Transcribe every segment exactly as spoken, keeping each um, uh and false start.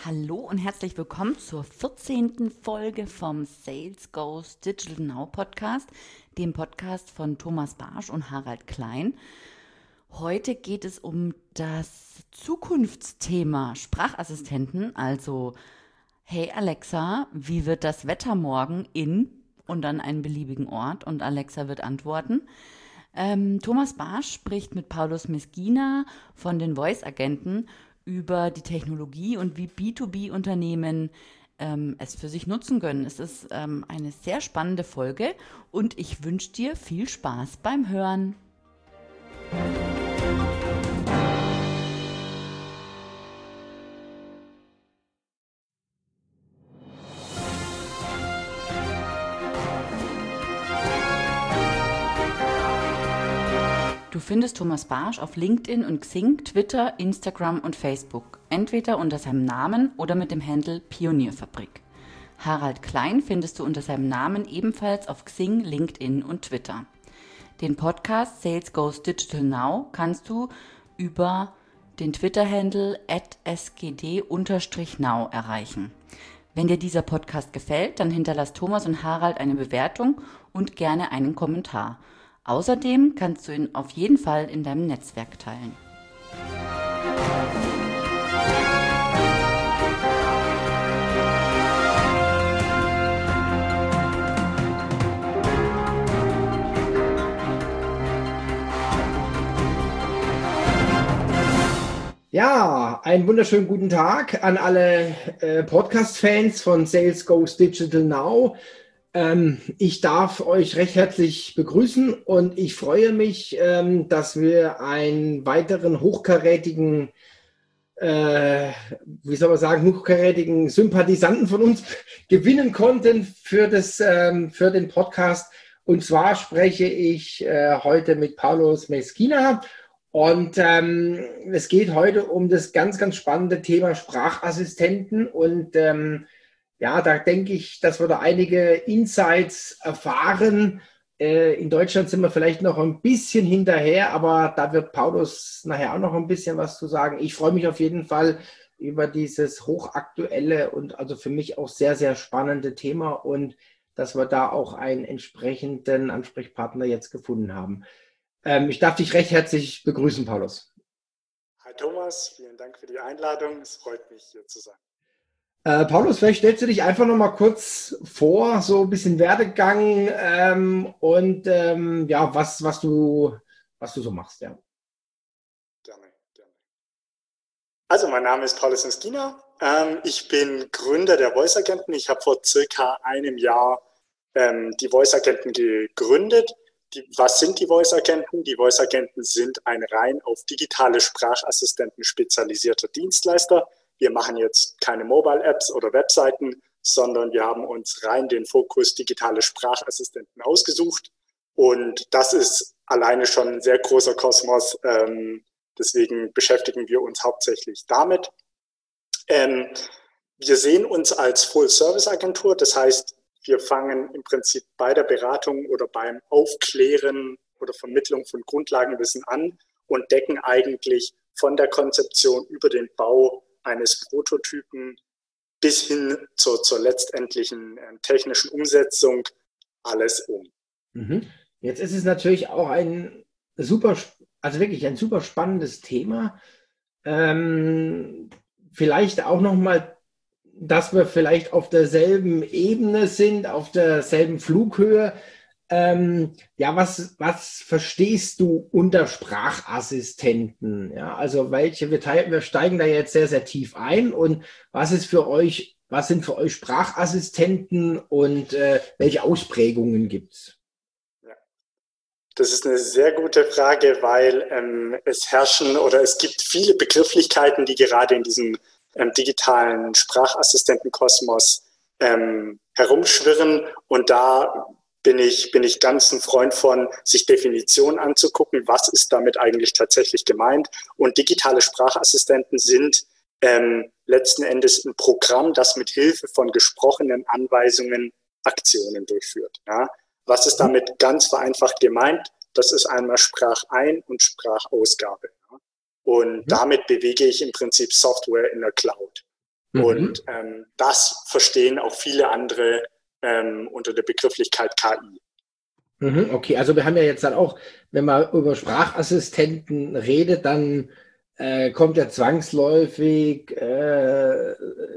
Hallo und herzlich willkommen zur vierzehnten Folge vom Sales Goes Digital Now Podcast, dem Podcast von Thomas Barsch und Harald Klein. Heute geht es um das Zukunftsthema Sprachassistenten, also hey Alexa, wie wird das Wetter morgen in und dann einen beliebigen Ort, und Alexa wird antworten. Ähm, Thomas Barsch spricht mit Paulus Meskina von den Voice-Agenten über die Technologie und wie B zwei B-Unternehmen ähm, es für sich nutzen können. Es ist ähm, eine sehr spannende Folge und ich wünsche dir viel Spaß beim Hören. Du findest Thomas Barsch auf LinkedIn und Xing, Twitter, Instagram und Facebook, entweder unter seinem Namen oder mit dem Handle Pionierfabrik. Harald Klein findest du unter seinem Namen ebenfalls auf Xing, LinkedIn und Twitter. Den Podcast Sales Goes Digital Now kannst du über den Twitter-Handle at s g d now erreichen. Wenn dir dieser Podcast gefällt, dann hinterlass Thomas und Harald eine Bewertung und gerne einen Kommentar. Außerdem kannst du ihn auf jeden Fall in deinem Netzwerk teilen. Ja, einen wunderschönen guten Tag an alle äh, Podcast-Fans von Sales Goes Digital Now. Ähm, ich darf euch recht herzlich begrüßen und ich freue mich, ähm, dass wir einen weiteren hochkarätigen, äh, wie soll man sagen, hochkarätigen Sympathisanten von uns gewinnen konnten für, das, ähm, für den Podcast. Und zwar spreche ich äh, heute mit Paulus Meskina. Und ähm, es geht heute um das ganz, ganz spannende Thema Sprachassistenten. Und ähm, ja, da denke ich, dass wir da einige Insights erfahren. Äh, in Deutschland sind wir vielleicht noch ein bisschen hinterher, aber da wird Paulus nachher auch noch ein bisschen was zu sagen. Ich freue mich auf jeden Fall über dieses hochaktuelle und also für mich auch sehr, sehr spannende Thema und dass wir da auch einen entsprechenden Ansprechpartner jetzt gefunden haben. Ähm, ich darf dich recht herzlich begrüßen, Paulus. Hi Thomas, vielen Dank für die Einladung. Es freut mich, hier zu sein. Äh, Paulus, vielleicht stellst du dich einfach noch mal kurz vor, so ein bisschen Werdegang ähm, und ähm, ja, was, was, du, was du so machst. Ja. Gerne, gerne. Also, mein Name ist Paulus Meskina. Ähm, ich bin Gründer der Voice-Agenten. Ich habe vor circa einem Jahr ähm, die Voice-Agenten gegründet. Die, was sind die Voice-Agenten? Die Voice-Agenten sind ein rein auf digitale Sprachassistenten spezialisierter Dienstleister. Wir machen jetzt keine Mobile-Apps oder Webseiten, sondern wir haben uns rein den Fokus digitale Sprachassistenten ausgesucht. Und das ist alleine schon ein sehr großer Kosmos. Ähm, deswegen beschäftigen wir uns hauptsächlich damit. Ähm, wir sehen uns als Full-Service-Agentur. Das heißt, wir fangen im Prinzip bei der Beratung oder beim Aufklären oder Vermittlung von Grundlagenwissen an und decken eigentlich von der Konzeption über den Bau eines Prototypen bis hin zur, zur letztendlichen äh, technischen Umsetzung alles um. Mhm. Jetzt ist es natürlich auch ein super, also wirklich ein super spannendes Thema. Ähm, vielleicht auch nochmal, dass wir vielleicht auf derselben Ebene sind, auf derselben Flughöhe. Ähm, ja, was, was verstehst du unter Sprachassistenten? Ja, also welche, wir, teilen, wir steigen da jetzt sehr, sehr tief ein und was ist für euch, was sind für euch Sprachassistenten und äh, welche Ausprägungen gibt es? Ja. Das ist eine sehr gute Frage, weil ähm, es herrschen oder es gibt viele Begrifflichkeiten, die gerade in diesem ähm, digitalen Sprachassistentenkosmos ähm, herumschwirren und da bin ich, bin ich ganz ein Freund von, sich Definitionen anzugucken, was ist damit eigentlich tatsächlich gemeint. Und digitale Sprachassistenten sind ähm, letzten Endes ein Programm, das mit Hilfe von gesprochenen Anweisungen Aktionen durchführt. Ja? Was ist damit ganz vereinfacht gemeint? Das ist einmal Sprachein- und Sprachausgabe. Ja? Und mhm. damit bewege ich im Prinzip Software in der Cloud. Mhm. Und ähm, das verstehen auch viele andere ähm, unter der Begrifflichkeit K I. Mhm, okay, also wir haben ja jetzt dann auch, wenn man über Sprachassistenten redet, dann äh, kommt ja zwangsläufig äh,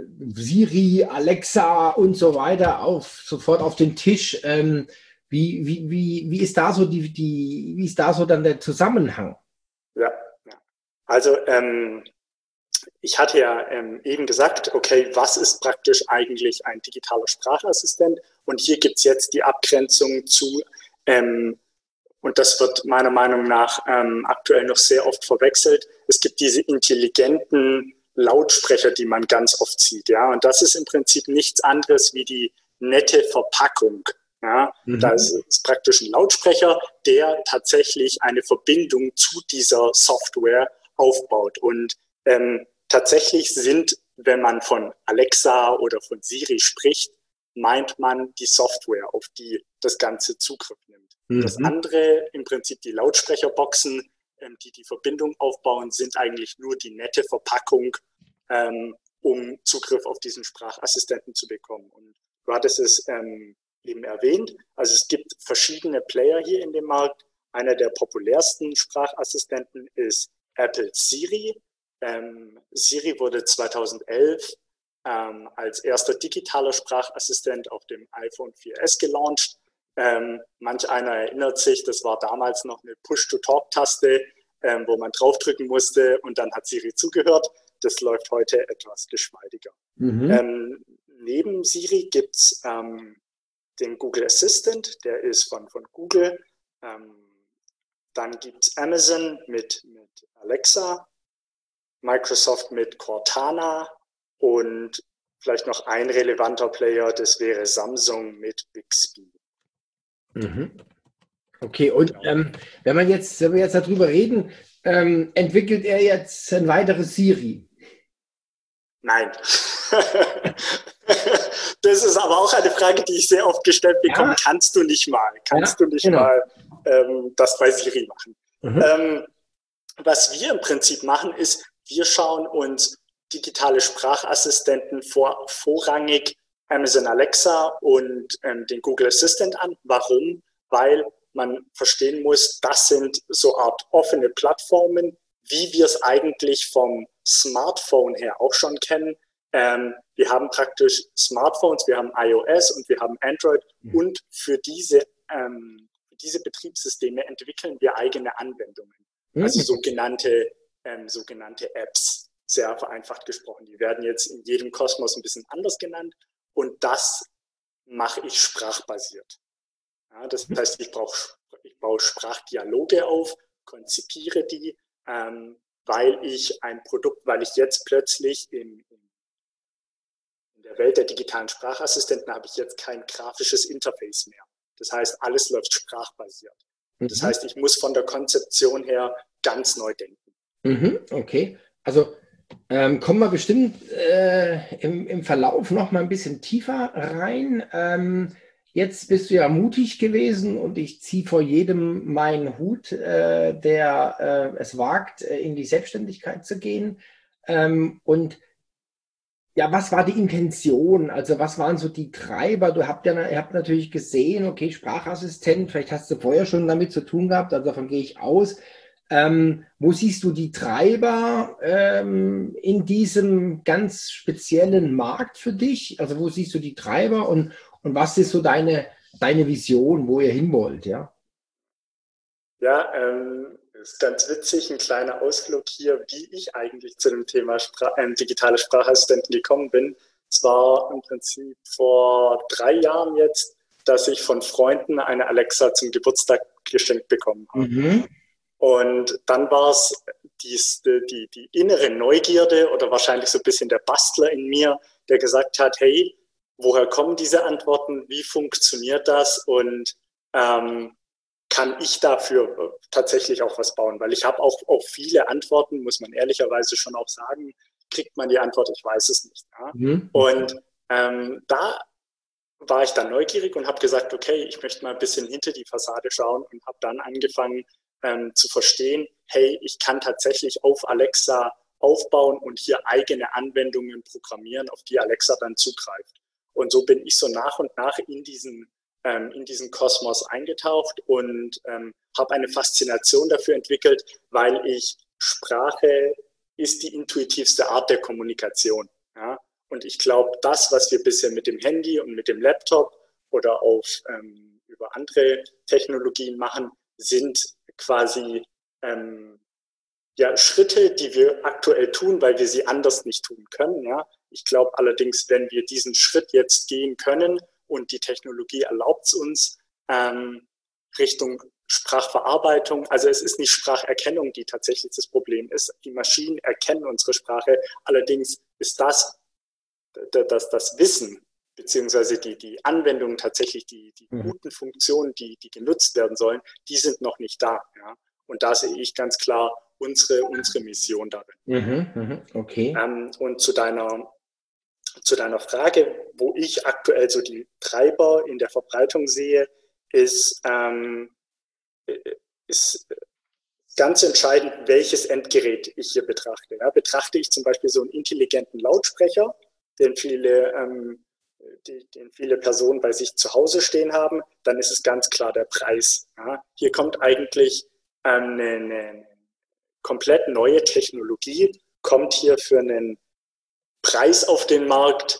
Siri, Alexa und so weiter auf, sofort auf den Tisch. Ähm, wie, wie, wie, wie ist da so die, die, wie ist da so dann der Zusammenhang? Ja, ja. Also ähm, ich hatte ja ähm, eben gesagt, okay, was ist praktisch eigentlich ein digitaler Sprachassistent? Und hier gibt es jetzt die Abgrenzung zu, ähm, und das wird meiner Meinung nach ähm, aktuell noch sehr oft verwechselt. Es gibt diese intelligenten Lautsprecher, die man ganz oft sieht. Ja? Und das ist im Prinzip nichts anderes wie die nette Verpackung. Ja? Mhm. Da ist, ist praktisch ein Lautsprecher, der tatsächlich eine Verbindung zu dieser Software aufbaut. Und ähm, tatsächlich sind, wenn man von Alexa oder von Siri spricht, meint man die Software, auf die das Ganze Zugriff nimmt. Mhm. Das andere, im Prinzip die Lautsprecherboxen, ähm, die die Verbindung aufbauen, sind eigentlich nur die nette Verpackung, ähm, um Zugriff auf diesen Sprachassistenten zu bekommen. Und du hattest es ähm, eben erwähnt, also es gibt verschiedene Player hier in dem Markt. Einer der populärsten Sprachassistenten ist Apple Siri. Ähm, Siri wurde zweitausendelf ähm, als erster digitaler Sprachassistent auf dem iPhone vier S gelauncht. Ähm, manch einer erinnert sich, das war damals noch eine Push-to-Talk-Taste, ähm, wo man draufdrücken musste und dann hat Siri zugehört. Das läuft heute etwas geschmeidiger. Mhm. Ähm, neben Siri gibt es ähm, den Google Assistant, der ist von, von Google. Ähm, dann gibt es Amazon mit, mit Alexa, Microsoft mit Cortana und vielleicht noch ein relevanter Player, das wäre Samsung mit Bixby. Mhm. Okay, und ähm, wenn man jetzt, wenn wir jetzt darüber reden, ähm, entwickelt er jetzt ein weiteres Siri? Nein. Das ist aber auch eine Frage, die ich sehr oft gestellt bekomme. Ja. Kannst du nicht mal? Kannst ja, du nicht genau. mal ähm, das bei Siri machen? Mhm. Ähm, was wir im Prinzip machen, ist, wir schauen uns digitale Sprachassistenten vor, vorrangig Amazon Alexa und ähm, den Google Assistant an. Warum? Weil man verstehen muss, das sind so Art offene Plattformen, wie wir es eigentlich vom Smartphone her auch schon kennen. Ähm, wir haben praktisch Smartphones, wir haben iOS und wir haben Android mhm. und für diese, ähm, für diese Betriebssysteme entwickeln wir eigene Anwendungen, mhm. also sogenannte, ähm, sogenannte Apps, sehr vereinfacht gesprochen. Die werden jetzt in jedem Kosmos ein bisschen anders genannt und das mache ich sprachbasiert. Ja, das heißt, ich, brauch, ich baue Sprachdialoge auf, konzipiere die, ähm, weil ich ein Produkt, weil ich jetzt plötzlich in, in der Welt der digitalen Sprachassistenten habe ich jetzt kein grafisches Interface mehr. Das heißt, alles läuft sprachbasiert. Mhm. Das heißt, ich muss von der Konzeption her ganz neu denken. Mhm, okay, also ähm, kommen wir bestimmt äh, im, im Verlauf noch mal ein bisschen tiefer rein. Ähm, Jetzt bist du ja mutig gewesen und ich ziehe vor jedem meinen Hut, äh, der äh, es wagt, äh, in die Selbstständigkeit zu gehen. Ähm, und ja, was war die Intention? Also was waren so die Treiber? Du habt ja, ihr habt natürlich gesehen, okay, Sprachassistent, vielleicht hast du vorher schon damit zu tun gehabt, also davon gehe ich aus. Ähm, wo siehst du die Treiber ähm, in diesem ganz speziellen Markt für dich? Also wo siehst du die Treiber und, und was ist so deine, deine Vision, wo ihr hin wollt? Ja, ja ähm, ist ganz witzig, ein kleiner Ausflug hier, wie ich eigentlich zu dem Thema Spra äh, digitale Sprachassistenten gekommen bin. Es war im Prinzip vor drei Jahren jetzt, dass ich von Freunden eine Alexa zum Geburtstag geschenkt bekommen habe. Mhm. Und dann war es die, die, die innere Neugierde oder wahrscheinlich so ein bisschen der Bastler in mir, der gesagt hat, hey, woher kommen diese Antworten, wie funktioniert das und ähm, kann ich dafür tatsächlich auch was bauen? Weil ich habe auch auf viele Antworten, muss man ehrlicherweise schon auch sagen, kriegt man die Antwort, ich weiß es nicht. Ja? Mhm. Und ähm, da war ich dann neugierig und habe gesagt, okay, ich möchte mal ein bisschen hinter die Fassade schauen und habe dann angefangen, Ähm, zu verstehen, hey, ich kann tatsächlich auf Alexa aufbauen und hier eigene Anwendungen programmieren, auf die Alexa dann zugreift. Und so bin ich so nach und nach in diesen, ähm, in diesen Kosmos eingetaucht und ähm, habe eine Faszination dafür entwickelt, weil ich Sprache ist die intuitivste Art der Kommunikation. Ja? Und ich glaube, das, was wir bisher mit dem Handy und mit dem Laptop oder auf, ähm, über andere Technologien machen, sind quasi ähm, ja, Schritte, die wir aktuell tun, weil wir sie anders nicht tun können. Ja? Ich glaube allerdings, wenn wir diesen Schritt jetzt gehen können und die Technologie erlaubt es uns, ähm, Richtung Sprachverarbeitung, also es ist nicht Spracherkennung, die tatsächlich das Problem ist. Die Maschinen erkennen unsere Sprache, allerdings ist das, das, das Wissen beziehungsweise die, die Anwendungen tatsächlich, die, die mhm. guten Funktionen, die, die genutzt werden sollen, die sind noch nicht da. Ja? Und da sehe ich ganz klar unsere, unsere Mission darin. Mhm, okay. Ähm, und zu deiner, zu deiner Frage, wo ich aktuell so die Treiber in der Verbreitung sehe, ist, ähm, ist ganz entscheidend, welches Endgerät ich hier betrachte. Ja? Betrachte ich zum Beispiel so einen intelligenten Lautsprecher, den viele, ähm, die, den viele Personen bei sich zu Hause stehen haben, dann ist es ganz klar der Preis. Ja? Hier kommt eigentlich ähm, eine, eine komplett neue Technologie, kommt hier für einen Preis auf den Markt,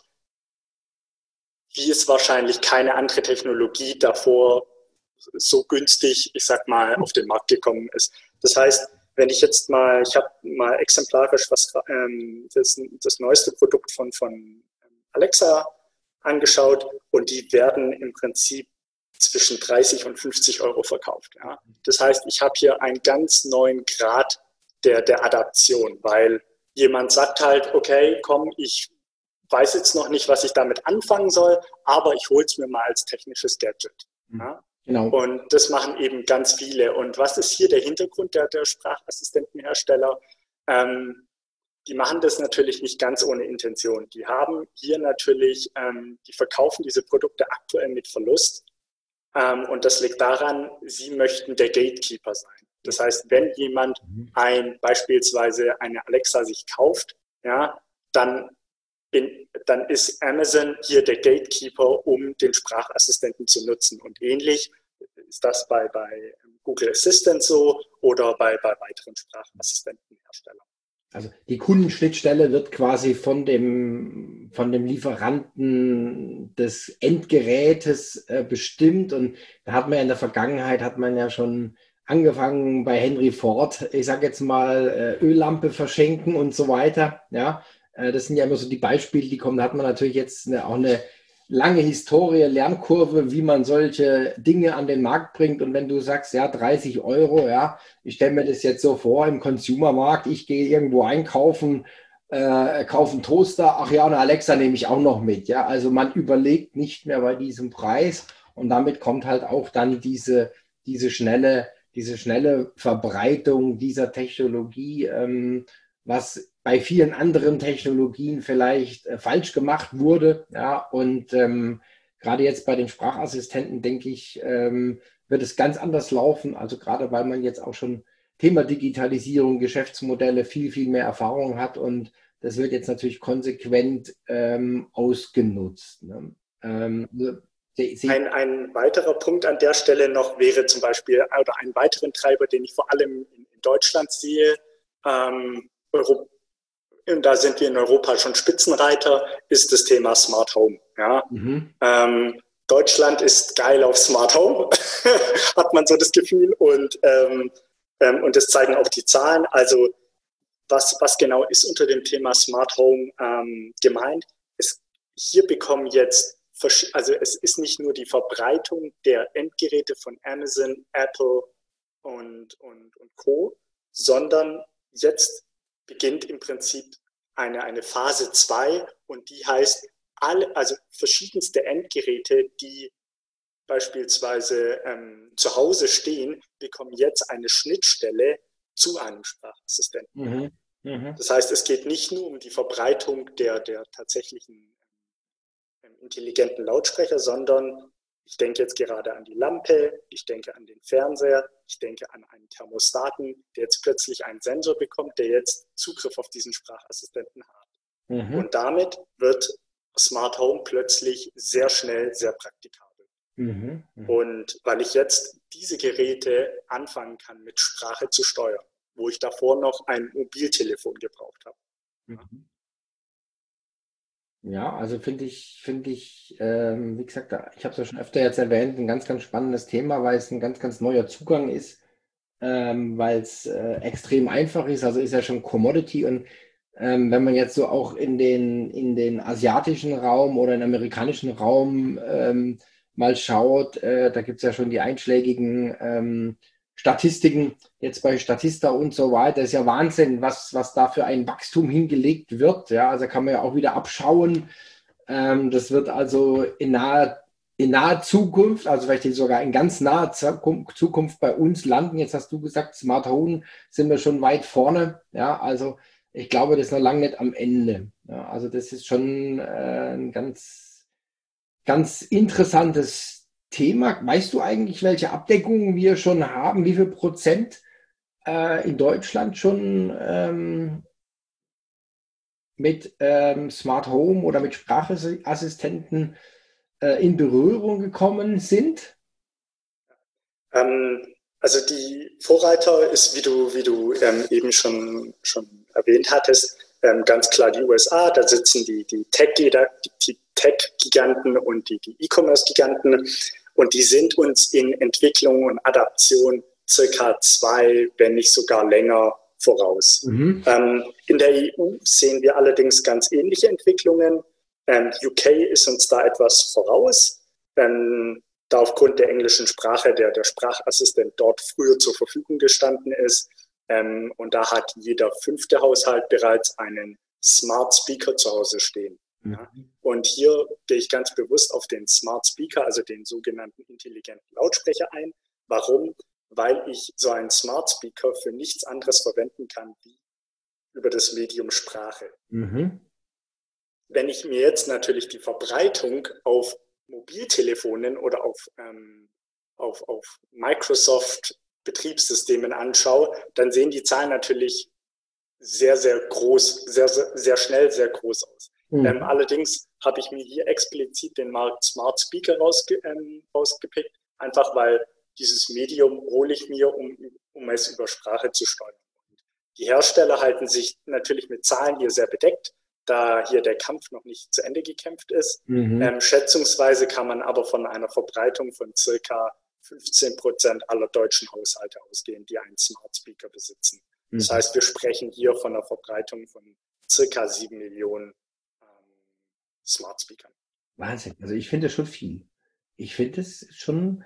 wie es wahrscheinlich keine andere Technologie davor so günstig, ich sag mal, auf den Markt gekommen ist. Das heißt, wenn ich jetzt mal, ich habe mal exemplarisch was, ähm, das, das neueste Produkt von, von Alexa angeschaut und die werden im Prinzip zwischen dreißig und fünfzig Euro verkauft. Ja. Das heißt, ich habe hier einen ganz neuen Grad der, der Adaption, weil jemand sagt halt, okay, komm, ich weiß jetzt noch nicht, was ich damit anfangen soll, aber ich hole es mir mal als technisches Gadget. Ja. Genau. Und das machen eben ganz viele. Und was ist hier der Hintergrund der, der Sprachassistentenhersteller? Ähm, die machen das natürlich nicht ganz ohne Intention. Die haben hier natürlich, ähm, die verkaufen diese Produkte aktuell mit Verlust. Ähm, und das liegt daran, sie möchten der Gatekeeper sein. Das heißt, wenn jemand ein, beispielsweise eine Alexa sich kauft, ja, dann, in, dann ist Amazon hier der Gatekeeper, um den Sprachassistenten zu nutzen. Und ähnlich ist das bei, bei Google Assistant so oder bei, bei weiteren Sprachassistentenherstellern. Also die Kundenschnittstelle wird quasi von dem, von dem Lieferanten des Endgerätes äh, bestimmt. Und da hat man ja in der Vergangenheit, hat man ja schon angefangen bei Henry Ford, ich sage jetzt mal, äh, Öllampe verschenken und so weiter. Ja, äh, das sind ja immer so die Beispiele, die kommen. Da hat man natürlich jetzt eine, auch eine lange Historie, Lernkurve, wie man solche Dinge an den Markt bringt. Und wenn du sagst, ja, dreißig Euro, ja, ich stelle mir das jetzt so vor im Consumermarkt, ich gehe irgendwo einkaufen, äh, kaufe einen Toaster, ach ja, eine Alexa nehme ich auch noch mit. Ja, also man überlegt nicht mehr bei diesem Preis und damit kommt halt auch dann diese, diese schnelle, diese schnelle Verbreitung dieser Technologie, ähm, was bei vielen anderen Technologien vielleicht äh, falsch gemacht wurde. Ja, und ähm, gerade jetzt bei den Sprachassistenten, denke ich, ähm, wird es ganz anders laufen. Also gerade weil man jetzt auch schon Thema Digitalisierung, Geschäftsmodelle viel, viel mehr Erfahrung hat und das wird jetzt natürlich konsequent ähm, ausgenutzt. Ne? Ähm, ein, ein weiterer Punkt an der Stelle noch wäre zum Beispiel, oder einen weiteren Treiber, den ich vor allem in, in Deutschland sehe, ähm, Europa, und da sind wir in Europa schon Spitzenreiter, ist das Thema Smart Home. Ja? Mhm. Ähm, Deutschland ist geil auf Smart Home, hat man so das Gefühl. Und, ähm, ähm, und das zeigen auch die Zahlen. Also was, was genau ist unter dem Thema Smart Home ähm, gemeint? Es, hier bekommen jetzt, also es ist nicht nur die Verbreitung der Endgeräte von Amazon, Apple und, und, und Co., sondern jetzt beginnt im Prinzip eine, eine Phase zwei und die heißt, alle, also verschiedenste Endgeräte, die beispielsweise ähm, zu Hause stehen, bekommen jetzt eine Schnittstelle zu einem Sprachassistenten. Mhm. Mhm. Das heißt, es geht nicht nur um die Verbreitung der, der tatsächlichen ähm, intelligenten Lautsprecher, sondern ich denke jetzt gerade an die Lampe, ich denke an den Fernseher, ich denke an einen Thermostaten, der jetzt plötzlich einen Sensor bekommt, der jetzt Zugriff auf diesen Sprachassistenten hat. Mhm. Und damit wird Smart Home plötzlich sehr schnell, sehr praktikabel. Mhm. Mhm. Und weil ich jetzt diese Geräte anfangen kann, mit Sprache zu steuern, wo ich davor noch ein Mobiltelefon gebraucht habe. Mhm. Ja, also finde ich, finde ich, ähm, wie gesagt, ich habe es ja schon öfter jetzt erwähnt, ein ganz, ganz spannendes Thema, weil es ein ganz, ganz neuer Zugang ist, ähm, weil es äh, extrem einfach ist, also ist ja schon Commodity und ähm, wenn man jetzt so auch in den, in den asiatischen Raum oder in den amerikanischen Raum ähm, mal schaut, äh, da gibt es ja schon die einschlägigen ähm, Statistiken, jetzt bei Statista und so weiter, ist ja Wahnsinn, was, was da für ein Wachstum hingelegt wird. Ja, also kann man ja auch wieder abschauen. Ähm, das wird also in naher, in naher Zukunft, also vielleicht sogar in ganz naher Zukunft bei uns landen. Jetzt hast du gesagt, Smart Home sind wir schon weit vorne. Ja, also ich glaube, das ist noch lange nicht am Ende. Ja, also das ist schon äh, ein ganz, ganz interessantes Thema. Weißt du eigentlich, welche Abdeckungen wir schon haben? Wie viel Prozent äh, in Deutschland schon ähm, mit ähm, Smart Home oder mit Sprachassistenten äh, in Berührung gekommen sind? Ähm, also die Vorreiter ist, wie du, wie du ähm, eben schon, schon erwähnt hattest, ähm, ganz klar die U S A. Da sitzen die, die Tech-Giganten und die, die E-Commerce-Giganten. Und die sind uns in Entwicklung und Adaption circa zwei, wenn nicht sogar länger voraus. Mhm. Ähm, in der E U sehen wir allerdings ganz ähnliche Entwicklungen. Ähm, U K ist uns da etwas voraus, ähm, da aufgrund der englischen Sprache der, der Sprachassistent dort früher zur Verfügung gestanden ist. Ähm, und da hat jeder fünfte Haushalt bereits einen Smart Speaker zu Hause stehen. Ja. Und hier gehe ich ganz bewusst auf den Smart Speaker, also den sogenannten intelligenten Lautsprecher ein. Warum? Weil ich so einen Smart Speaker für nichts anderes verwenden kann, wie über das Medium Sprache. Mhm. Wenn ich mir jetzt natürlich die Verbreitung auf Mobiltelefonen oder auf, ähm, auf, auf Microsoft-Betriebssystemen anschaue, dann sehen die Zahlen natürlich sehr, sehr groß, sehr, sehr, sehr schnell sehr groß aus. Mhm. Ähm, allerdings habe ich mir hier explizit den Markt Smart Speaker rausge ähm, rausgepickt, einfach weil dieses Medium hole ich mir, um, um es über Sprache zu steuern. Die Hersteller halten sich natürlich mit Zahlen hier sehr bedeckt, da hier der Kampf noch nicht zu Ende gekämpft ist. Mhm. Ähm, schätzungsweise kann man aber von einer Verbreitung von circa fünfzehn Prozent aller deutschen Haushalte ausgehen, die einen Smart Speaker besitzen. Mhm. Das heißt, wir sprechen hier von einer Verbreitung von circa sieben Millionen Smart Speakern. Wahnsinn. Also ich finde das schon viel. Ich finde es schon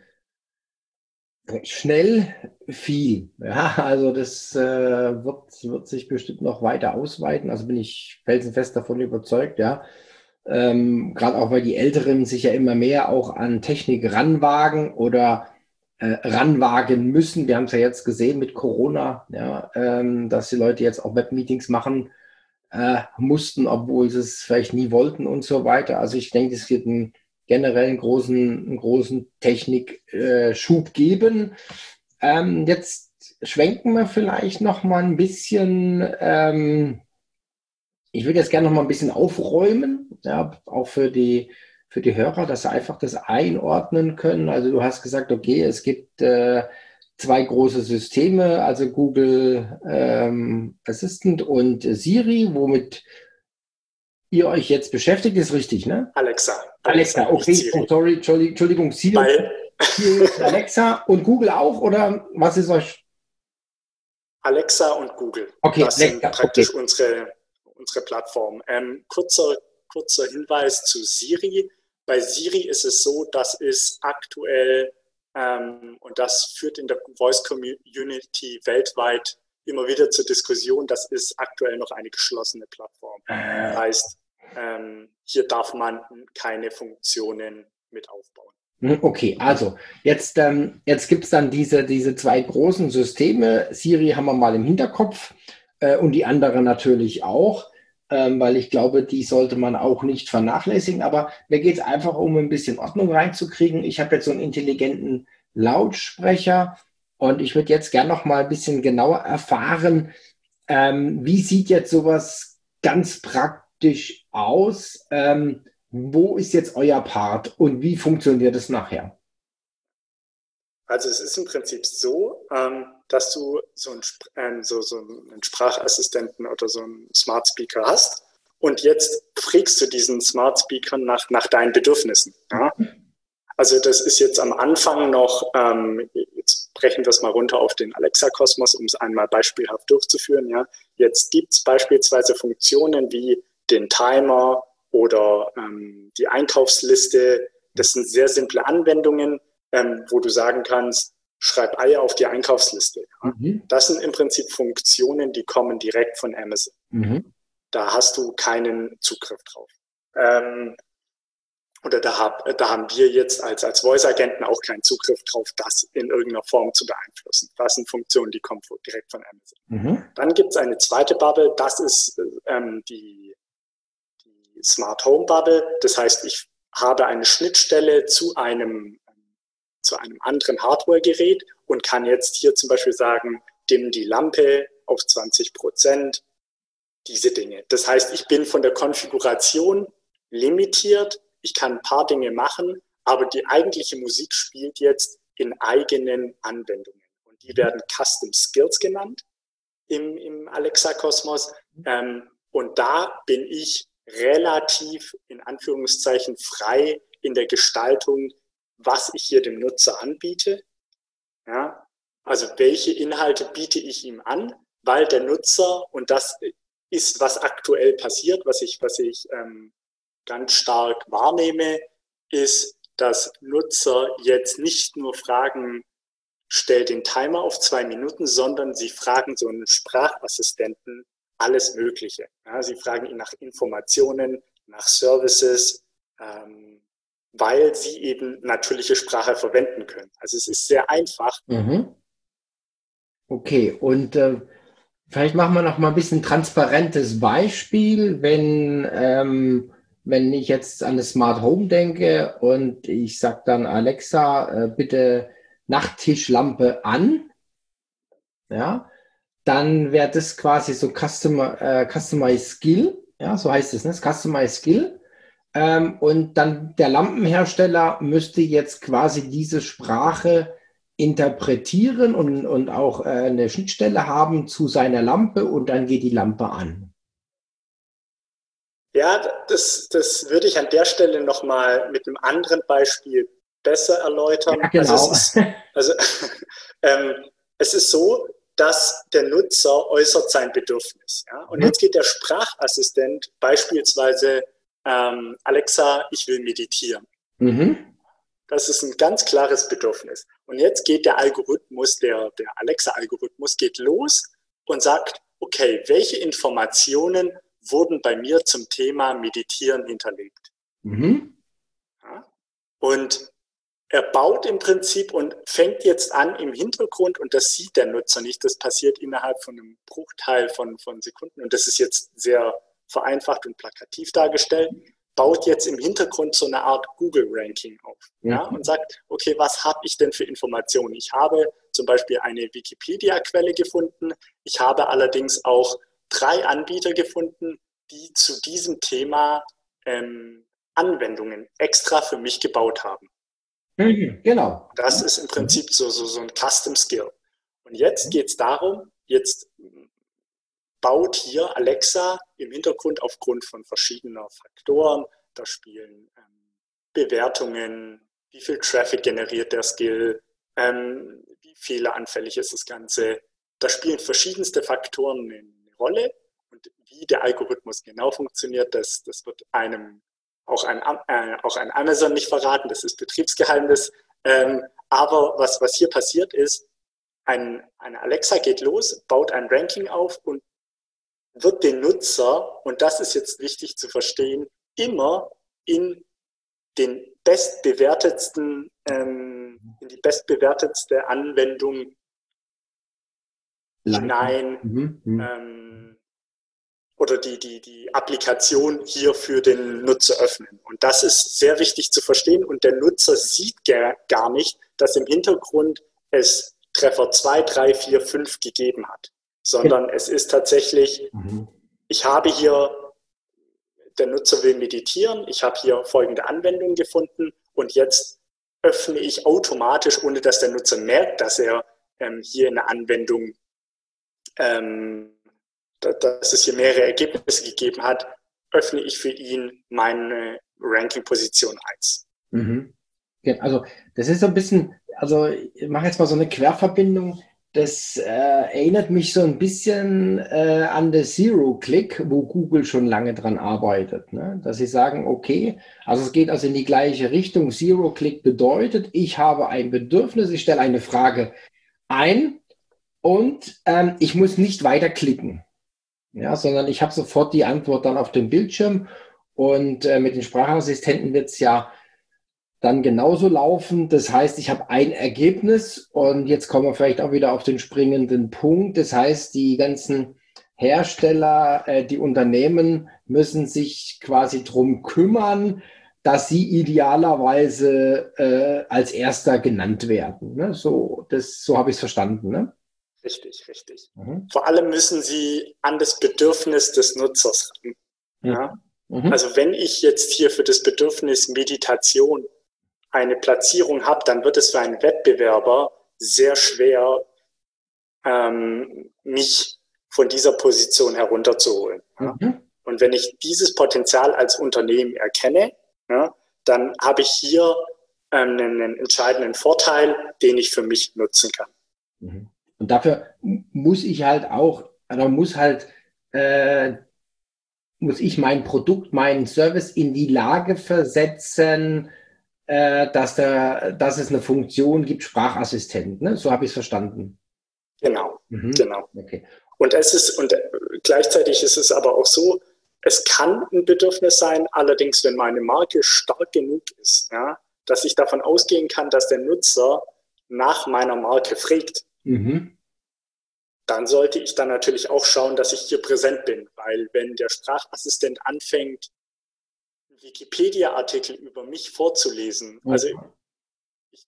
schnell viel. Ja, also das äh, wird, wird sich bestimmt noch weiter ausweiten. Also bin ich felsenfest davon überzeugt, ja. Ähm, gerade auch, weil die Älteren sich ja immer mehr auch an Technik ranwagen oder äh, ranwagen müssen. Wir haben es ja jetzt gesehen mit Corona, ja, ähm, dass die Leute jetzt auch Webmeetings machen Äh, mussten, obwohl sie es vielleicht nie wollten und so weiter. Also ich denke, es wird einen generell einen großen, einen großen Technikschub äh, geben. Ähm, jetzt schwenken wir vielleicht noch mal ein bisschen, ähm, ich würde jetzt gerne noch mal ein bisschen aufräumen, ja, auch für die, für die Hörer, dass sie einfach das einordnen können. Also du hast gesagt, okay, es gibt äh, zwei große Systeme, also Google ähm, Assistant und Siri, womit ihr euch jetzt beschäftigt, ist richtig, ne? Alexa. Alexa, Alexa okay, oh, sorry, Entschuldigung, Siri, Weil, Siri Alexa und Google auch, oder was ist euch? Alexa und Google, okay, das Alexa, sind praktisch okay. unsere, unsere Plattform. Ähm, kurzer, kurzer Hinweis zu Siri. Bei Siri ist es so, dass es aktuell Ähm, und das führt in der Voice Community weltweit immer wieder zur Diskussion. Das ist aktuell noch eine geschlossene Plattform. Das heißt, ähm, hier darf man keine Funktionen mit aufbauen. Okay, also jetzt, ähm, jetzt gibt es dann diese, diese zwei großen Systeme. Siri haben wir mal im Hinterkopf äh, und die anderen natürlich auch. ähm, weil ich glaube, die sollte man auch nicht vernachlässigen. Aber mir geht es einfach um ein bisschen Ordnung reinzukriegen. Ich habe jetzt so einen intelligenten Lautsprecher und ich würde jetzt gerne noch mal ein bisschen genauer erfahren, ähm, wie sieht jetzt sowas ganz praktisch aus? Ähm, wo ist jetzt euer Part und wie funktioniert es nachher? Also es ist im Prinzip so, ähm, dass du so einen, äh, so, so einen Sprachassistenten oder so einen Smart Speaker hast und jetzt fragst du diesen Smart Speaker nach, nach deinen Bedürfnissen. Ja? Also das ist jetzt am Anfang noch, ähm, jetzt brechen wir es mal runter auf den Alexa-Kosmos, um es einmal beispielhaft durchzuführen. Ja? Jetzt gibt es beispielsweise Funktionen wie den Timer oder ähm, die Einkaufsliste. Das sind sehr simple Anwendungen, ähm, wo du sagen kannst, schreib Eier auf die Einkaufsliste. Ja? Mhm. Das sind im Prinzip Funktionen, die kommen direkt von Amazon. Mhm. Da hast du keinen Zugriff drauf. Ähm, oder da, hab, da haben wir jetzt als, als Voice-Agenten auch keinen Zugriff drauf, das in irgendeiner Form zu beeinflussen. Das sind Funktionen, die kommen direkt von Amazon. Mhm. Dann gibt es eine zweite Bubble, das ist ähm, die, die Smart Home Bubble. Das heißt, ich habe eine Schnittstelle zu einem, zu einem anderen Hardware-Gerät und kann jetzt hier zum Beispiel sagen, dimm die Lampe auf zwanzig Prozent, diese Dinge. Das heißt, ich bin von der Konfiguration limitiert. Ich kann ein paar Dinge machen, aber die eigentliche Musik spielt jetzt in eigenen Anwendungen. Und die werden Custom Skills genannt im, im Alexa-Kosmos. Ähm, und da bin ich relativ, in Anführungszeichen, frei in der Gestaltung, was ich hier dem Nutzer anbiete. Ja? Also welche Inhalte biete ich ihm an, weil der Nutzer, und das ist, was aktuell passiert, was ich, was ich ähm, ganz stark wahrnehme, ist, dass Nutzer jetzt nicht nur fragen, stell den Timer auf zwei Minuten, sondern sie fragen so einen Sprachassistenten alles Mögliche. Ja, sie fragen ihn nach Informationen, nach Services, ähm, weil sie eben natürliche Sprache verwenden können. Also es ist sehr einfach. Mhm. Okay, und äh, vielleicht machen wir noch mal ein bisschen transparentes Beispiel, wenn, ähm, wenn ich jetzt an das Smart Home denke und ich sage dann Alexa, äh, bitte Nachttischlampe an, ja, dann wäre das quasi so Customer, äh, Customized Skill, ja, so heißt es, ne? Das Customized Skill. Ähm, und dann der Lampenhersteller müsste jetzt quasi diese Sprache interpretieren und, und auch äh, eine Schnittstelle haben zu seiner Lampe und dann geht die Lampe an. Ja, das, das würde ich an der Stelle nochmal mit einem anderen Beispiel besser erläutern. Ja, genau. Also es ist, also, ähm, es ist so, dass der Nutzer äußert sein Bedürfnis. Ja? Und Mhm. jetzt geht der Sprachassistent beispielsweise, ähm, Alexa, ich will meditieren. Mhm. Das ist ein ganz klares Bedürfnis. Und jetzt geht der Algorithmus, der, der Alexa-Algorithmus geht los und sagt, okay, welche Informationen wurden bei mir zum Thema Meditieren hinterlegt? Mhm. Ja? Und er baut im Prinzip und fängt jetzt an im Hintergrund, und das sieht der Nutzer nicht, das passiert innerhalb von einem Bruchteil von, von Sekunden, und das ist jetzt sehr vereinfacht und plakativ dargestellt, baut jetzt im Hintergrund so eine Art Google-Ranking auf, Mhm. ja, und sagt, okay, was habe ich denn für Informationen? Ich habe zum Beispiel eine Wikipedia-Quelle gefunden, ich habe allerdings auch drei Anbieter gefunden, die zu diesem Thema ähm, Anwendungen extra für mich gebaut haben. Mhm. Genau. Das ist im Prinzip so, so, so ein Custom Skill. Und jetzt geht es darum, jetzt baut hier Alexa im Hintergrund aufgrund von verschiedener Faktoren, da spielen ähm, Bewertungen, wie viel Traffic generiert der Skill, ähm, wie fehleranfällig ist das Ganze. Da spielen verschiedenste Faktoren eine Rolle, und wie der Algorithmus genau funktioniert, das, das wird einem auch ein, äh, auch ein Amazon nicht verraten, das ist Betriebsgeheimnis. Ähm, aber was, was hier passiert ist, ein, eine Alexa geht los, baut ein Ranking auf und wird den Nutzer, und das ist jetzt wichtig zu verstehen, immer in den bestbewertetsten, ähm, in die bestbewertetste Anwendung hinein Mhm. Mhm. ähm, oder die, die, die Applikation hier für den Nutzer öffnen. Und das ist sehr wichtig zu verstehen. Und der Nutzer sieht gar, gar nicht, dass im Hintergrund es Treffer zwei, drei, vier, fünf gegeben hat, sondern ja. es ist tatsächlich, mhm. ich habe hier, der Nutzer will meditieren, ich habe hier folgende Anwendung gefunden und jetzt öffne ich automatisch, ohne dass der Nutzer merkt, dass er ähm, hier eine Anwendung ähm, dass es hier mehrere Ergebnisse gegeben hat, öffne ich für ihn meine Ranking-Position eins. Mhm. Also das ist so ein bisschen, also ich mache jetzt mal so eine Querverbindung, das äh, erinnert mich so ein bisschen äh, an das Zero-Click, wo Google schon lange dran arbeitet, ne? Dass sie sagen, okay, also es geht also in die gleiche Richtung. Zero-Click bedeutet, ich habe ein Bedürfnis, ich stelle eine Frage ein und ähm, ich muss nicht weiter klicken. Ja, sondern ich habe sofort die Antwort dann auf dem Bildschirm und äh, mit den Sprachassistenten wird es ja dann genauso laufen. Das heißt, ich habe ein Ergebnis und jetzt kommen wir vielleicht auch wieder auf den springenden Punkt. Das heißt, die ganzen Hersteller, äh, die Unternehmen müssen sich quasi drum kümmern, dass sie idealerweise äh, als Erster genannt werden. Ne? So, das, so habe ich es verstanden, ne? Richtig, richtig. Mhm. Vor allem müssen Sie an das Bedürfnis des Nutzers ran. Ja? Mhm. Also wenn ich jetzt hier für das Bedürfnis Meditation eine Platzierung habe, dann wird es für einen Wettbewerber sehr schwer, ähm, mich von dieser Position herunterzuholen. Ja? Mhm. Und wenn ich dieses Potenzial als Unternehmen erkenne, ja, dann habe ich hier ähm, einen, einen entscheidenden Vorteil, den ich für mich nutzen kann. Mhm. Und dafür muss ich halt auch, oder muss halt, äh, muss ich mein Produkt, meinen Service in die Lage versetzen, äh, dass, der, dass es eine Funktion gibt, Sprachassistent. Ne? So habe ich es verstanden. Genau, mhm. genau. Okay. Und es ist, und gleichzeitig ist es aber auch so, es kann ein Bedürfnis sein, allerdings, wenn meine Marke stark genug ist, ja, dass ich davon ausgehen kann, dass der Nutzer nach meiner Marke fragt. Mhm. Dann sollte ich dann natürlich auch schauen, dass ich hier präsent bin, weil wenn der Sprachassistent anfängt, einen Wikipedia-Artikel über mich vorzulesen, mhm. also ich,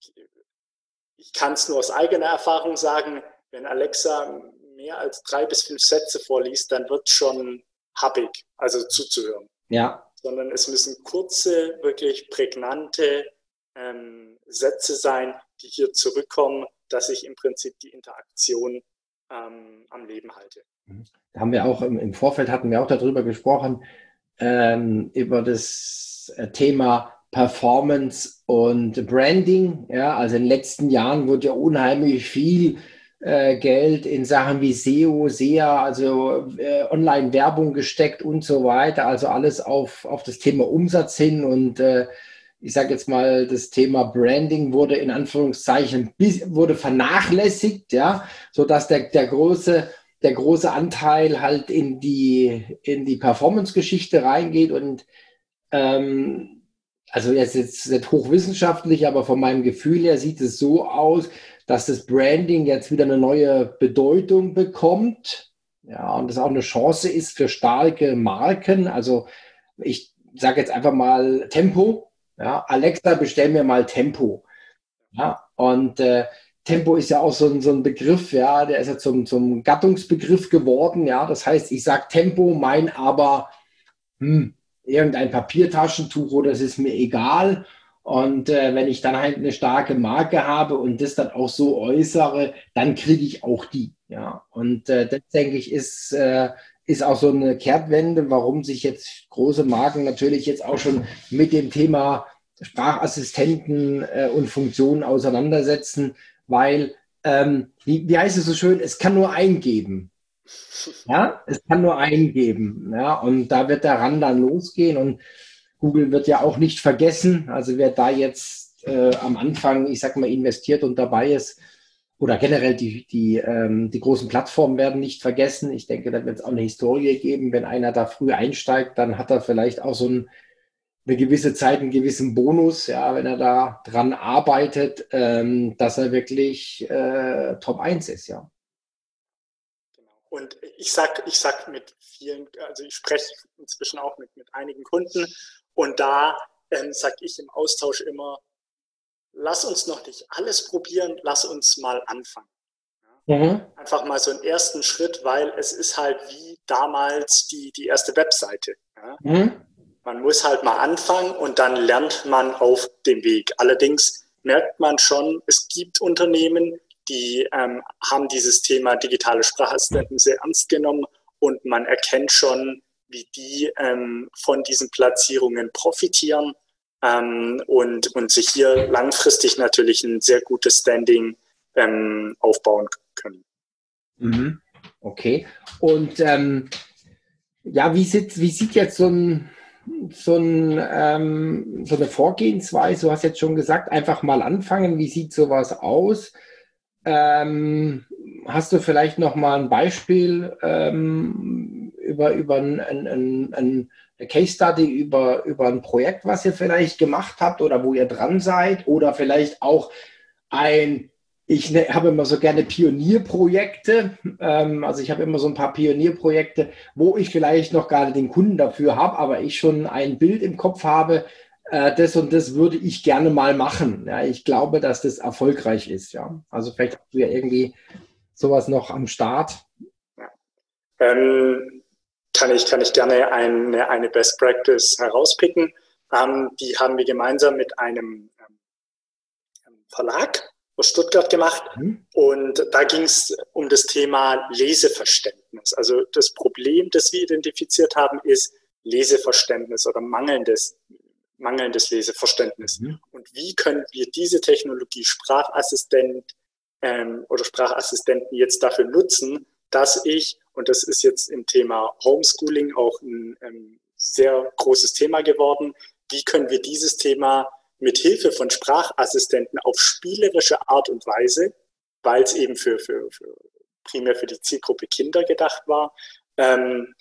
ich kann es nur aus eigener Erfahrung sagen, wenn Alexa mehr als drei bis fünf Sätze vorliest, dann wird es schon happig, also zuzuhören. Ja. Sondern es müssen kurze, wirklich prägnante ähm, Sätze sein, die hier zurückkommen, dass ich im Prinzip die Interaktion ähm, am Leben halte. Da haben wir auch im, im Vorfeld hatten wir auch darüber gesprochen, ähm, über das Thema Performance und Branding. Ja, also in den letzten Jahren wurde ja unheimlich viel äh, Geld in Sachen wie S E O, S E A, also äh, Online-Werbung gesteckt und so weiter. Also alles auf, auf das Thema Umsatz hin und äh, ich sage jetzt mal, das Thema Branding wurde in Anführungszeichen bis, wurde vernachlässigt, ja, sodass der, der große der große Anteil halt in die in die Performance-Geschichte reingeht und ähm, also jetzt jetzt nicht hochwissenschaftlich, aber von meinem Gefühl her sieht es so aus, dass das Branding jetzt wieder eine neue Bedeutung bekommt, ja, und das auch eine Chance ist für starke Marken. Also ich sage jetzt einfach mal Tempo. Ja, Alexa, bestell mir mal Tempo. Ja, und äh, Tempo ist ja auch so ein, so ein Begriff, ja, der ist ja zum, zum Gattungsbegriff geworden. Ja, das heißt, ich sage Tempo, mein aber hm, irgendein Papiertaschentuch oder es ist mir egal. Und äh, wenn ich dann halt eine starke Marke habe und das dann auch so äußere, dann kriege ich auch die. Ja, und äh, das denke ich ist äh, ist auch so eine Kehrtwende, warum sich jetzt große Marken natürlich jetzt auch schon mit dem Thema Sprachassistenten äh, und Funktionen auseinandersetzen, weil, ähm, wie, wie heißt es so schön, es kann nur eingeben. Ja, es kann nur eingeben. Ja, und da wird der Ran dann losgehen und Google wird ja auch nicht vergessen. Also wer da jetzt äh, am Anfang, ich sag mal, investiert und dabei ist, oder generell die, die, ähm, die großen Plattformen werden nicht vergessen. Ich denke, da wird es auch eine Historie geben. Wenn einer da früh einsteigt, dann hat er vielleicht auch so ein, eine gewisse Zeit, einen gewissen Bonus, ja, wenn er da dran arbeitet, ähm, dass er wirklich äh, Top eins ist, ja. Und ich sag, ich sag mit vielen, also ich spreche inzwischen auch mit, mit einigen Kunden und da ähm, sage ich im Austausch immer, lass uns noch nicht alles probieren, lass uns mal anfangen. Ja? Mhm. Einfach mal so einen ersten Schritt, weil es ist halt wie damals die, die erste Webseite. Ja? Mhm. Man muss halt mal anfangen und dann lernt man auf dem Weg. Allerdings merkt man schon, es gibt Unternehmen, die ähm, haben dieses Thema digitale Sprachassistenten sehr ernst genommen und man erkennt schon, wie die ähm, von diesen Platzierungen profitieren ähm, und, und sich hier langfristig natürlich ein sehr gutes Standing ähm, aufbauen können. Mhm. Okay. Und ähm, ja, wie sieht, wie sieht jetzt so ein So, ein, ähm, so eine Vorgehensweise, du hast jetzt schon gesagt, einfach mal anfangen, wie sieht sowas aus? Ähm, hast du vielleicht noch mal ein Beispiel ähm, über, über ein, ein, ein, ein eine Case Study, über, über ein Projekt, was ihr vielleicht gemacht habt oder wo ihr dran seid oder vielleicht auch ein ich ne, habe immer so gerne Pionierprojekte. Ähm, also ich habe immer so ein paar Pionierprojekte, wo ich vielleicht noch gar nicht den Kunden dafür habe, aber ich schon ein Bild im Kopf habe, äh, das und das würde ich gerne mal machen. Ja, ich glaube, dass das erfolgreich ist. Ja, also vielleicht habt ihr irgendwie sowas noch am Start. Ja. Ähm, kann ich, kann ich gerne eine, eine Best Practice herauspicken. Ähm, die haben wir gemeinsam mit einem ähm, Verlag aus Stuttgart gemacht. Mhm. Und da ging es um das Thema Leseverständnis. Also das Problem, das wir identifiziert haben, ist Leseverständnis oder mangelndes, mangelndes Leseverständnis. Mhm. Und wie können wir diese Technologie Sprachassistent ähm, oder Sprachassistenten jetzt dafür nutzen, dass ich, und das ist jetzt im Thema Homeschooling auch ein ähm, sehr großes Thema geworden, wie können wir dieses Thema mit Hilfe von Sprachassistenten auf spielerische Art und Weise, weil es eben für, für, für primär für die Zielgruppe Kinder gedacht war, ähm,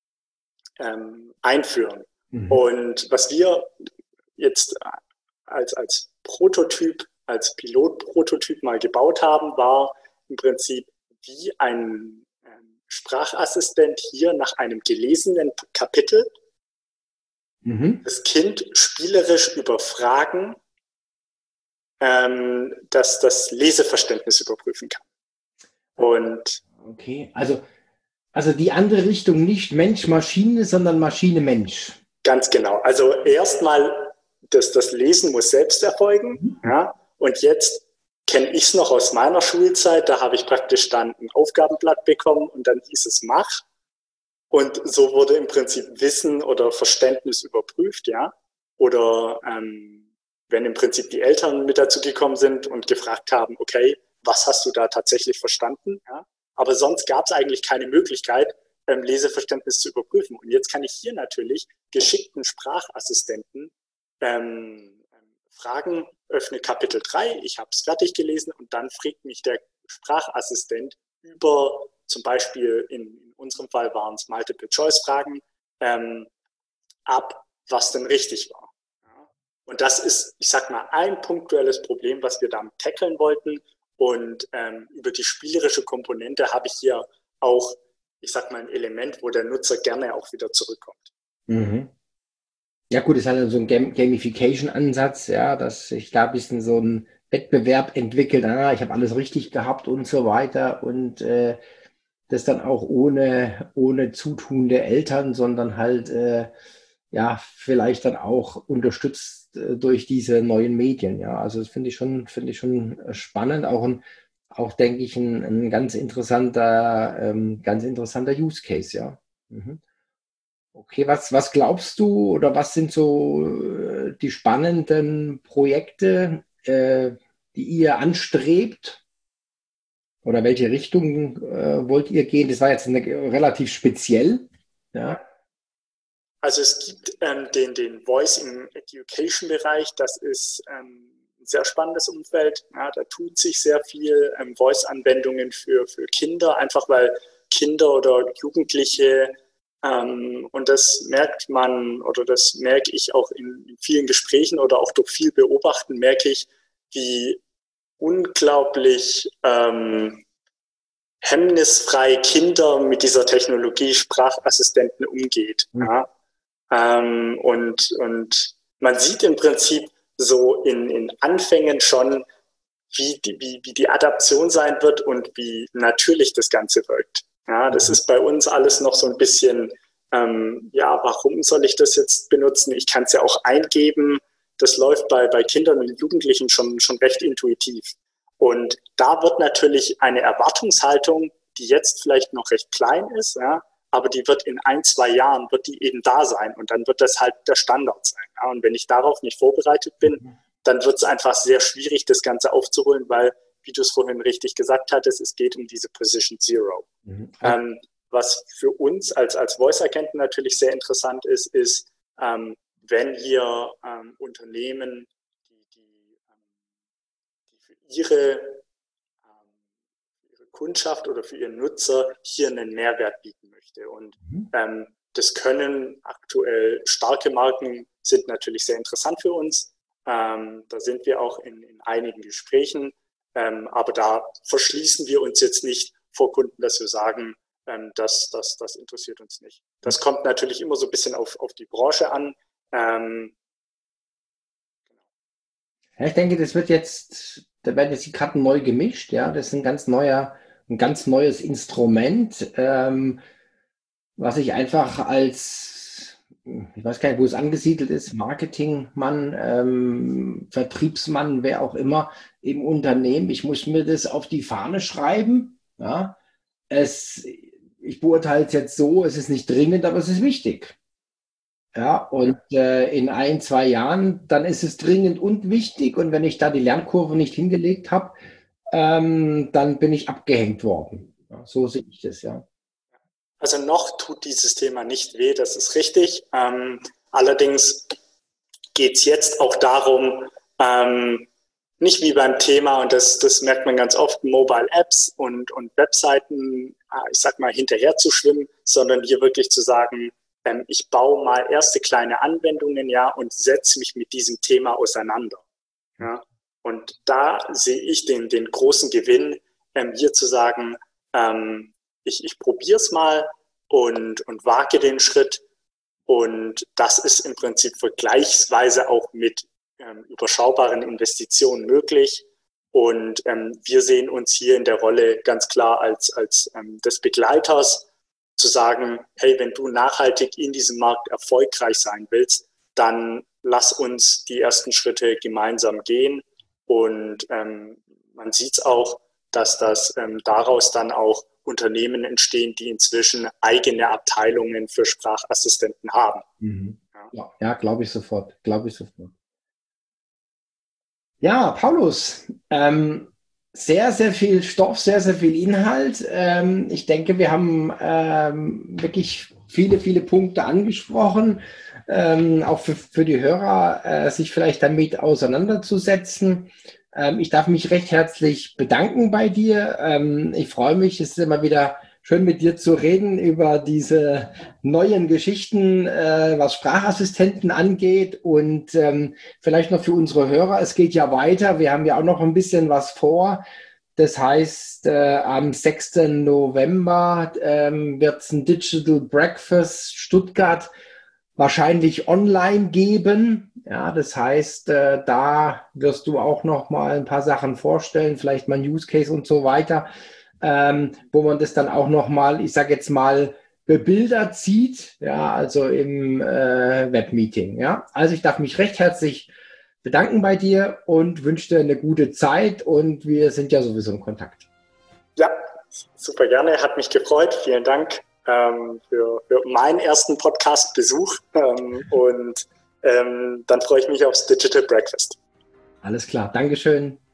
ähm, einführen. Mhm. Und was wir jetzt als, als Prototyp, als Pilotprototyp mal gebaut haben, war im Prinzip, wie ein ähm, Sprachassistent hier nach einem gelesenen Kapitel mhm. das Kind spielerisch über Fragen ähm, dass das Leseverständnis überprüfen kann. Und okay, also, also die andere Richtung nicht Mensch-Maschine, sondern Maschine-Mensch. Ganz genau. Also erstmal, das, das Lesen muss selbst erfolgen. Mhm. Ja, und jetzt kenne ich es noch aus meiner Schulzeit. Da habe ich praktisch dann ein Aufgabenblatt bekommen und dann hieß es Mach. Und so wurde im Prinzip Wissen oder Verständnis überprüft, ja. Oder ähm, wenn im Prinzip die Eltern mit dazu gekommen sind und gefragt haben, okay, was hast du da tatsächlich verstanden? Ja? Aber sonst gab es eigentlich keine Möglichkeit, ähm, Leseverständnis zu überprüfen. Und jetzt kann ich hier natürlich geschickten Sprachassistenten ähm, fragen, öffne Kapitel drei, ich habe es fertig gelesen und dann fragt mich der Sprachassistent über, zum Beispiel in, in unserem Fall waren es Multiple-Choice-Fragen, ähm, ab, was denn richtig war. Und das ist, ich sag mal, ein punktuelles Problem, was wir damit tackeln wollten. Und ähm, über die spielerische Komponente habe ich hier auch, ich sag mal, ein Element, wo der Nutzer gerne auch wieder zurückkommt. Mhm. Ja gut, das ist halt so ein Gamification-Ansatz, ja, dass sich da ein bisschen so ein Wettbewerb entwickelt. Ah, ich habe alles richtig gehabt und so weiter. Und äh, das dann auch ohne, ohne Zutun der Eltern, sondern halt äh, ja, vielleicht dann auch unterstützt äh, durch diese neuen Medien. Ja, also das finde ich schon, finde ich schon spannend, auch ein, auch denke ich ein, ein ganz interessanter, ähm, ganz interessanter Use Case. Ja. Mhm. Okay, was, was glaubst du oder was sind so äh, die spannenden Projekte, äh, die ihr anstrebt? Oder welche Richtung äh, wollt ihr gehen? Das war jetzt eine, relativ speziell. Ja. Also es gibt ähm, den, den Voice im Education-Bereich, das ist ähm, ein sehr spannendes Umfeld. Ja, da tut sich sehr viel, ähm, Voice-Anwendungen für, für Kinder, einfach weil Kinder oder Jugendliche, ähm, und das merkt man oder das merke ich auch in, in vielen Gesprächen oder auch durch viel Beobachten, merke ich, wie unglaublich ähm, hemmnisfrei Kinder mit dieser Technologie Sprachassistenten umgeht. Mhm. Ja? Ähm, und, und man sieht im Prinzip so in, in Anfängen schon, wie die, wie, wie die Adaption sein wird und wie natürlich das Ganze wirkt. Ja, das ist bei uns alles noch so ein bisschen, ähm, ja, warum soll ich das jetzt benutzen? Ich kann es ja auch eingeben. Das läuft bei, bei Kindern und Jugendlichen schon, schon recht intuitiv. Und da wird natürlich eine Erwartungshaltung, die jetzt vielleicht noch recht klein ist, ja, aber die wird in ein, zwei Jahren, wird die eben da sein und dann wird das halt der Standard sein. Ja. Und wenn ich darauf nicht vorbereitet bin, dann wird es einfach sehr schwierig, das Ganze aufzuholen, weil, wie du es vorhin richtig gesagt hattest, es geht um diese Position Zero. Mhm. Ähm, was für uns als, als Voice-Agenten natürlich sehr interessant ist, ist, ähm, wenn hier ähm, Unternehmen, die, die, ähm, die für ihre, ähm, ihre Kundschaft oder für ihren Nutzer hier einen Mehrwert bieten möchte. Und mhm. ähm, das können aktuell starke Marken, sind natürlich sehr interessant für uns. Ähm, da sind wir auch in, in einigen Gesprächen, ähm, aber da verschließen wir uns jetzt nicht vor Kunden, dass wir sagen, ähm, das, das, das interessiert uns nicht. Das kommt natürlich immer so ein bisschen auf, auf die Branche an. Ähm, ja, ich denke, das wird jetzt, da werden jetzt die Karten neu gemischt. Ja, das ist ein ganz neuer, ein ganz neues Instrument, ähm, was ich einfach als ich weiß gar nicht, wo es angesiedelt ist, Marketingmann, ähm, Vertriebsmann, wer auch immer im Unternehmen. Ich muss mir das auf die Fahne schreiben. Ja. Es, ich beurteile es jetzt so, es ist nicht dringend, aber es ist wichtig. Ja, und äh, in ein, zwei Jahren, dann ist es dringend und wichtig. Und wenn ich da die Lernkurve nicht hingelegt habe, ähm, dann bin ich abgehängt worden. Ja, so sehe ich das, ja. Also noch tut dieses Thema nicht weh, das ist richtig. Ähm, allerdings geht es jetzt auch darum, ähm, nicht wie beim Thema, und das, das merkt man ganz oft, Mobile Apps und, und Webseiten, ich sag mal, hinterher zu schwimmen, sondern hier wirklich zu sagen, ähm, ich baue mal erste kleine Anwendungen, ja, und setze mich mit diesem Thema auseinander. Ja. Und da sehe ich den, den großen Gewinn, ähm, hier zu sagen, ähm, Ich, ich probiere es mal und, und wage den Schritt. Und das ist im Prinzip vergleichsweise auch mit ähm, überschaubaren Investitionen möglich. Und ähm, wir sehen uns hier in der Rolle ganz klar als, als ähm, des Begleiters, zu sagen, hey, wenn du nachhaltig in diesem Markt erfolgreich sein willst, dann lass uns die ersten Schritte gemeinsam gehen. Und ähm, man sieht es auch, dass das ähm, daraus dann auch Unternehmen entstehen, die inzwischen eigene Abteilungen für Sprachassistenten haben. Mhm. Ja, ja glaube ich sofort. Glaube ich sofort. Ja, Paulus, ähm, sehr, sehr viel Stoff, sehr, sehr viel Inhalt. Ähm, ich denke, wir haben ähm, wirklich viele, viele Punkte angesprochen, ähm, auch für, für die Hörer, äh, sich vielleicht damit auseinanderzusetzen. Ähm, ich darf mich recht herzlich bedanken bei dir. Ähm, ich freue mich, es ist immer wieder schön mit dir zu reden über diese neuen Geschichten, äh, was Sprachassistenten angeht. Und ähm, vielleicht noch für unsere Hörer, es geht ja weiter. Wir haben ja auch noch ein bisschen was vor. Das heißt, äh, am sechsten November ähm, wird es ein Digital Breakfast Stuttgart wahrscheinlich online geben. Ja, das heißt, äh, da wirst du auch noch mal ein paar Sachen vorstellen, vielleicht mal ein Use Case und so weiter, ähm, wo man das dann auch noch mal, ich sage jetzt mal, bebildert sieht, ja, also im äh, Webmeeting. Ja, also ich darf mich recht herzlich bedanken bei dir und wünsche dir eine gute Zeit und wir sind ja sowieso in Kontakt. Ja, super gerne, hat mich gefreut. Vielen Dank. Für, für meinen ersten Podcast-Besuch ähm, und ähm, dann freue ich mich aufs Digital Breakfast. Alles klar, Dankeschön.